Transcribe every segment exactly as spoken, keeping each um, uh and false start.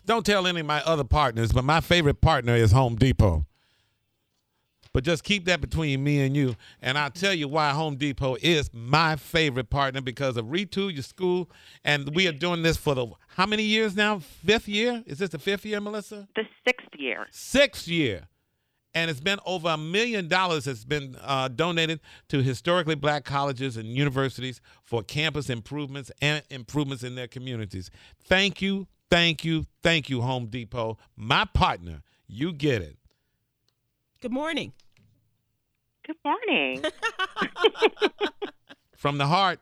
Don't tell any of my other partners, but my favorite partner is Home Depot. But just keep that between me and you. And I'll tell you why Home Depot is my favorite partner, because of Retool Your School. And we are doing this for the, how many years now? Fifth year? Is this the fifth year, Melissa? The sixth year. Sixth year. And it's been over a million dollars that's been uh, donated to historically black colleges and universities for campus improvements and improvements in their communities. Thank you, thank you, thank you, Home Depot. My partner, you get it. Good morning. Good morning. From the heart.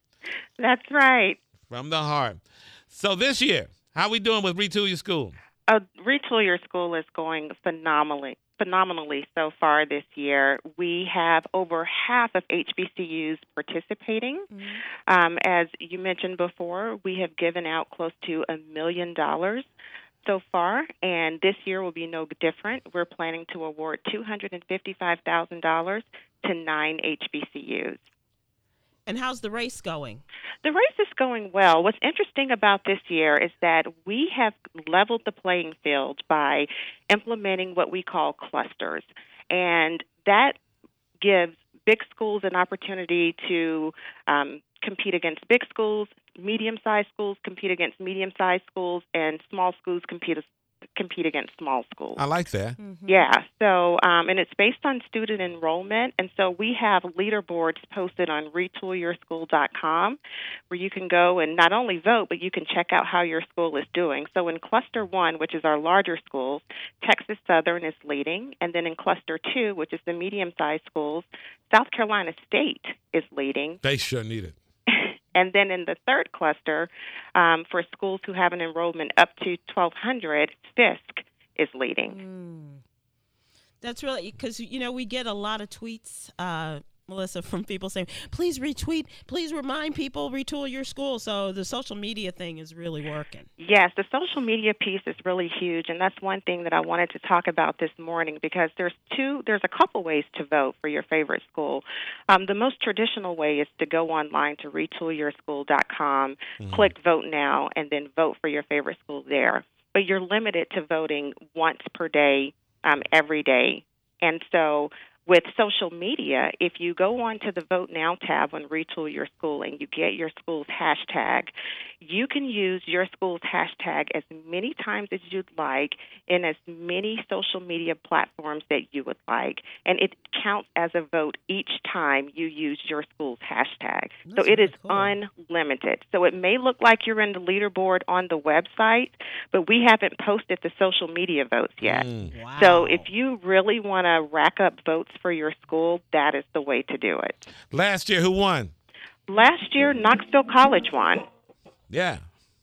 That's right. From the heart. So this year, how we doing with Retool Your School? Uh, Retool Your School is going phenomenally. phenomenally so far this year. We have over half of H B C Us participating. Mm-hmm. Um, as you mentioned before, we have given out close to a million dollars so far, and this year will be no different. We're planning to award two hundred fifty-five thousand dollars to nine H B C Us. And how's the race going? The race is going well. What's interesting about this year is that we have leveled the playing field by implementing what we call clusters. And that gives big schools an opportunity to um, compete against big schools, medium-sized schools compete against medium-sized schools, and small schools compete compete against small schools. I like that. Mm-hmm. Yeah. So, um, and it's based on student enrollment. And so we have leaderboards posted on retool your school dot com where you can go and not only vote, but you can check out how your school is doing. So in Cluster one, which is our larger schools, Texas Southern is leading. And then in Cluster two, which is the medium-sized schools, South Carolina State is leading. They sure need it. And then in the third cluster, um, for schools who have an enrollment up to twelve hundred, Fisk is leading. Mm. That's really, because, you know, we get a lot of tweets, uh, Melissa, from people saying, please retweet, please remind people, retool your school. So the social media thing is really working. Yes, the social media piece is really huge, and that's one thing that I wanted to talk about this morning, because there's two, there's a couple ways to vote for your favorite school. Um, the most traditional way is to go online to retool your school dot com, mm-hmm. click Vote Now, and then vote for your favorite school there. But you're limited to voting once per day, um, every day. And so with social media, if you go on to the Vote Now tab on Retool Your School and you get your school's hashtag, you can use your school's hashtag as many times as you'd like in as many social media platforms that you would like. And it counts as a vote each time you use your school's hashtag. That's so it is cool. Unlimited. So it may look like you're in the leaderboard on the website, but we haven't posted the social media votes yet. Mm. Wow. So if you really want to rack up votes for your school, that is the way to do it. Last year, who won? Last year, Knoxville College won. Yeah.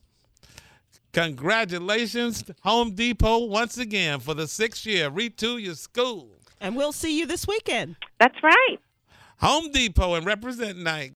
Congratulations, Home Depot, once again for the sixth year. Retool Your School. And we'll see you this weekend. That's right. Home Depot and Represent Night.